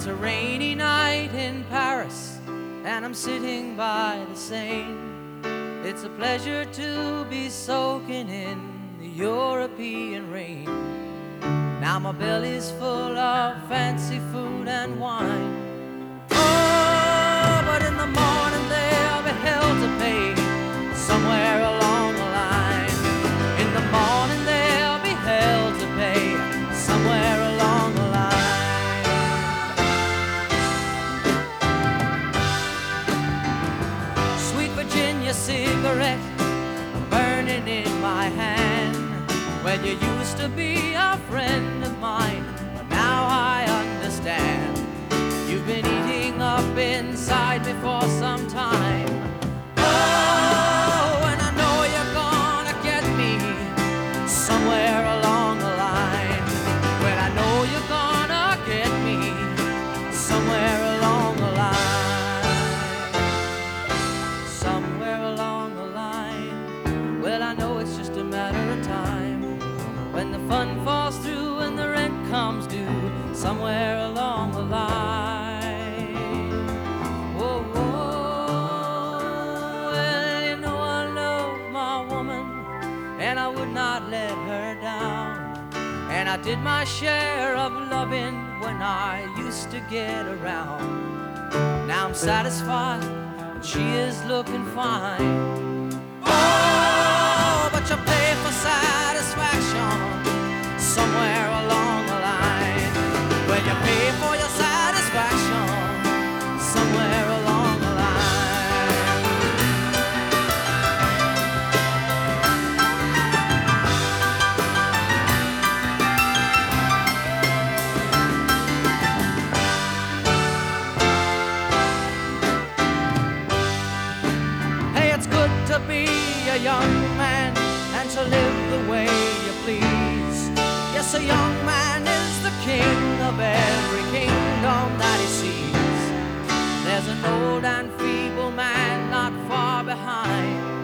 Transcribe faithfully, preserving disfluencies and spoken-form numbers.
It's a rainy night in Paris, and I'm sitting by the Seine. It's a pleasure to be soaking in the European rain. Now my belly's full of fancy food and wine. Oh, but in the morning there'll be hell to pay somewhere along the line. In the morning there'll be hell to pay somewhere along the line. Sweet Virginia cigarette burning in my hand. Well, you used to be a friend of mine, but now I understand. You've been eating up inside me for some time. Oh, and I know you're gonna get me somewhere along the line. Well, I know you're gonna get me somewhere along the line. Somewhere along the line. Well, I know it's just a matter of time. When the fun falls through and the rent comes due, somewhere along the line. Whoa, whoa, well, you know I love my woman, and I would not let her down. And I did my share of loving when I used to get around. Now I'm satisfied, and she is looking fine. Oh, but you pay for satisfaction somewhere along the line. Well, you pay for your satisfaction somewhere along the line. Hey, it's good to be a young man and to live the way you please. Yes, a young man is the king of every kingdom that he sees. There's an old and feeble man not far behind.